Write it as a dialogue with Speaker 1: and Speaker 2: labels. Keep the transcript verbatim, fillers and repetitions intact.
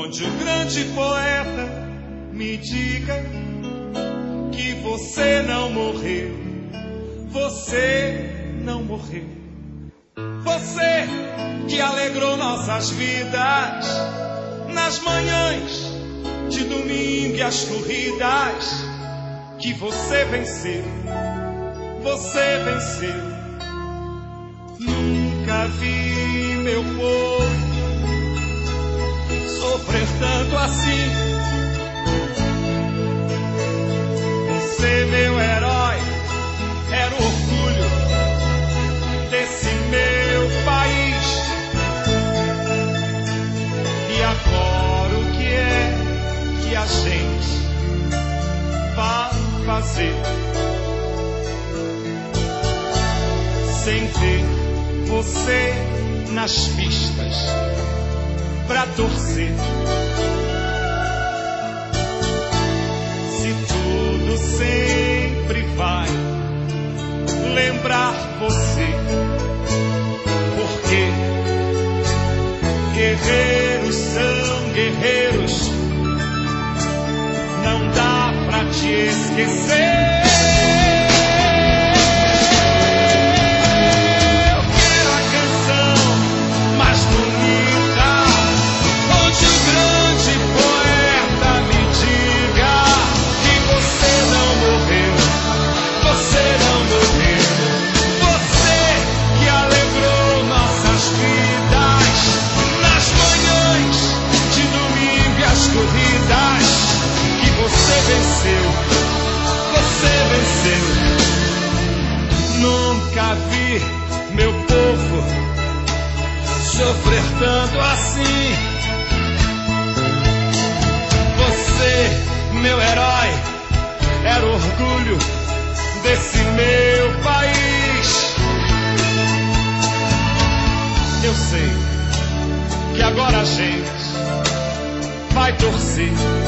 Speaker 1: onde o grande poeta me diga que você não morreu, você não morreu. Você que alegrou nossas vidas nas manhãs de domingo e as corridas, que você venceu, você venceu. Nunca vi meu povo sofrer tanto assim. Você, meu herói, era o orgulho desse meu país. E agora o que é que a gente vai fazer sem ver você nas pistas pra torcer? Se tudo sempre vai lembrar você, porque guerreiros são guerreiros, não dá pra te esquecer. Você venceu, você venceu. Nunca vi meu povo sofrer tanto assim. Você, meu herói, era o orgulho desse meu país. Eu sei que agora a gente vai torcer